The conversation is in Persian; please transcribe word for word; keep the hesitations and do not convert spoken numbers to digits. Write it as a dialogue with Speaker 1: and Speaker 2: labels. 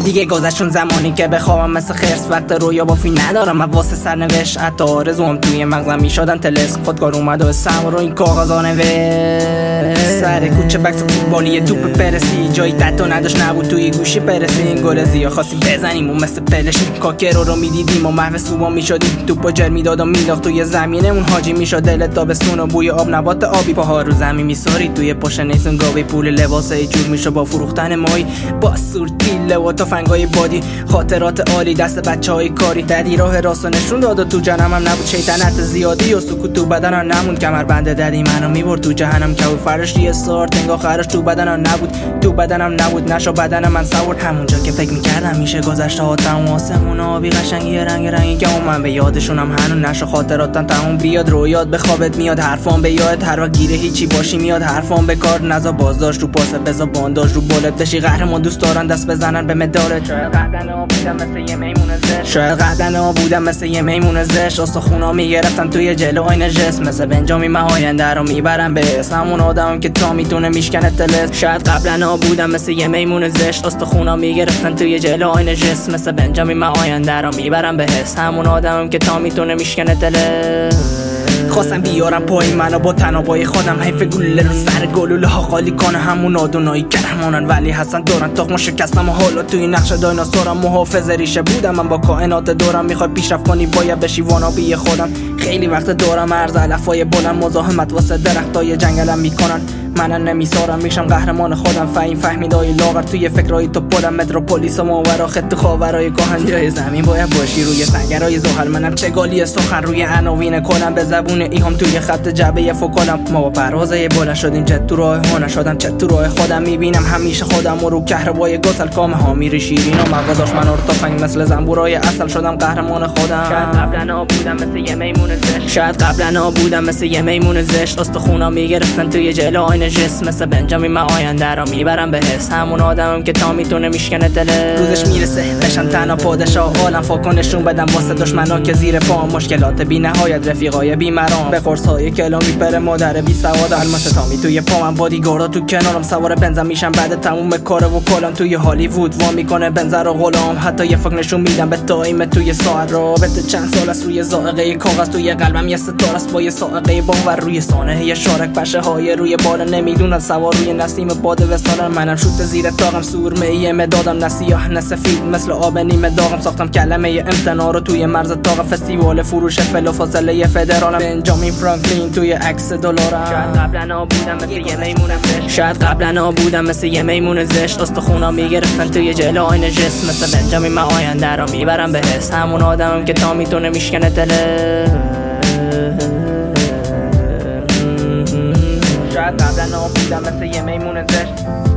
Speaker 1: دیگه گذشتون زمانی که بخوابم مثل خرس، وقت رویا بافی ندارم من واسه سرنوشت. حتی آرزوام توی مغزم میشدن تلسم، خودکار اومد و اسم رو این کاغذا نوشت. سر کوچه بکس فوتبالی توپ پرسی، جایی تتو نداشت نبود توی گوشی پرسی. این گل زیا خواستیم بزنیم و مثل پلشیم، کاکرو رو میدیدیم و محو سوبا میشدیم. توپو جر میداد و مینداخت توی زمینه، اون حاجی میشد دلت تابستون و بوی آب نبات آبی. پاها رو زمین میساری توی پشت نیسون گاوی، پول لباسای جور میشه با فروختن مای، با سورتیله و تفنگای بادی. خاطرات عالی دست بچهای کاری، ددی راه راستو نشون داد و تو جنمم نبود شیطنت زیادی و سکوت تو بدنم نموند. کمربند ددی منو میبرد تو جهنم که فرش یه سارت انگار خرش تو بدنم نبود، تو بدنم نبود نشو بدن من سوار. همونجا که فکر میکردم میشه گذشته ها تموم، آسمون آبی قشنگی رنگ رنگی که من به یادشونم هنوز نشو خاطراتم تموم. بیاد رویات به خوابت میاد، حرفام به یاد هر وقت گیره هیچی باشی میاد. حرفام به کار نزا بازداشت رو پاسه بزا بانداج رو بالت بشی قهرمان. دوست دارن دست بزنن به مدالت. شاید قهدنا بودم مثل یه میمون زشت، شاید قهدنا بودم مثل یه میمون زشت. استخونا میگرفتم توی جلو آینه جسم، مثل بنجامین من آینده رو میبرم به اسم. همون آدمم که تا میتونه میشکنه تلت. شاید قبلا بودم مثل یه میمون زشت، استخونا میگرفتن توی جلو آینه جسم، مثل بنجامین من آینده رو میبرم به حس. همون آدمم که تا میتونه میشکنه تلت. خواستم بیارم پای منو با تنابای خودم، حیف گوله رو سر گلوله ها خالی کنه. همون آدونایی قهرمانن ولی هستن دورن تخم شکستم و حالا توی نقش دایناسورم. محافظ ریشه بودم من با کائنات دورم، میخوای پیشرفت کنی باید بشی وانابی خودم. خیلی وقت دورم عرض علفای بلند، مزاحمت واسه درختای جنگلم میکنن. منم نمیسارم میشم قهرمان خودم. فهیم فهمیدای لاغر توی فکرای تو پلم، متروپولیس و ماورا خط خاورای کهن. جای زمین باید باشی روی سنگرای زحل، منم چگالی سخن روی عناوین کلم. به زبون ایهام توی خط جعبه فوکالم. ما با پروازای بلند شدیم چت تو راه ها نشدم چت تو راه خودم. میبینم همیشه خودم و رو کهربای گسل کام ها میری شیرین و مغازاش من رو تفنگ مثل زنبورای اصل شدم قهرمان خودم. شاید قبلا بودم مثل یه میمون زشت، شاید قبلا بودم مثل یه میمون زشت. استخونا میگرفتن توی جلو آینه جسم، مثل بنجامین من آینده رو میبرم به حس. همون آدمم که تا میتونه میشکنه دلت. روزش میرسه بشن تنها پادشاه عالم، فاکنشون بدم واسه دشمنا که زیر پام. مشکلات بی نهایت رفیقای بی مرام، به قرصای کلامی پر مادر بی سواد. الماس تامی توی پامم، بادیگاردا تو کنارم، سوار بنزن میشم بعد تموم کار و کلام. توی هالیوود وا میکنه بنزن رو غلام، حتی یه فکر نشون میدم به تایم توی ساعت. رابطه چند سال است روی ذائقه کاغذ، توی قلبم یه ستاره است با یه سائقه باور. روی سانحه یه شارک پشه های روی بالا، نمیدونن سوار روی نسیم باد وصالم. منم شوت زیر تاقم، سورمه ای مدادم، نه سیاه نه سفید مثل آب نیمه داغم. ساختم کلمه امتناع رو توی مرز تاق، فستیوال فروش فلا فاصله فدرالم. بنجامین فرانکلین توی عکس دلارم. شاید قبلا بودم مثل یه میمون زشت، شاید قبلا بودم مثل یه میمون زشت. استخونا میگرفتن توی جلو آینه جسم، مثل بنجامین من آینده رو میبرم به حس. همون آدمم که تا میتونه میشکنه دلت. شاید قبلا بودم مثل یه میمون زشت.